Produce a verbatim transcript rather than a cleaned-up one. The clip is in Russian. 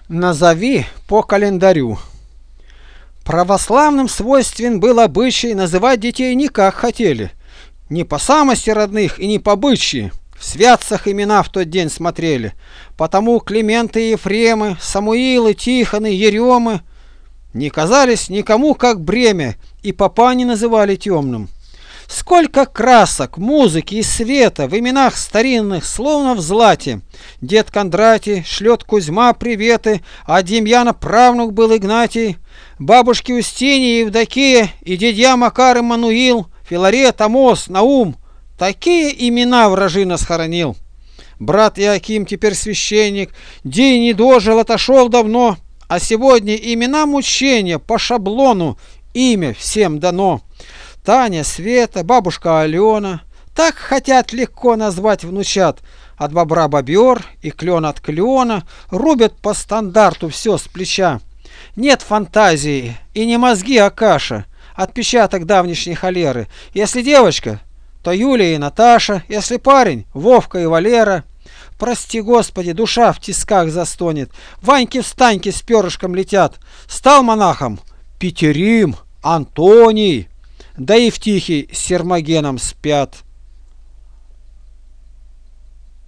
Назови по календарю. Православным свойствен был обычай называть детей не как хотели, не по самости родных и не по бычьи. В святцах имена в тот день смотрели, потому Клименты и Ефремы, Самуилы, Тихоны, Еремы не казались никому как бремя, и попа не называли темным. Сколько красок, музыки и света в именах старинных, словно в злате. Дед Кондратий шлет Кузьма приветы, а Демьяна правнук был Игнатий. Бабушки Устинья и Евдокия, и дядья Макар Иммануил, Филарет, Амос, Наум. Такие имена вражина схоронил. Брат Иаким теперь священник, день не дожил, отошел давно, а сегодня имена мучения по шаблону, имя всем дано. Таня, Света, бабушка Алена, так хотят легко назвать внучат. От бобра бобер и клен от клена, рубят по стандарту все с плеча. Нет фантазии и не мозги, а каша, отпечаток давнишней холеры. Если девочка, то Юлия и Наташа, если парень, Вовка и Валера. Прости, Господи, душа в тисках застонет, Ваньки-встаньки с перышком летят. Стал монахом Петерим, Антоний, да и в Тихий с Сермогеном спят.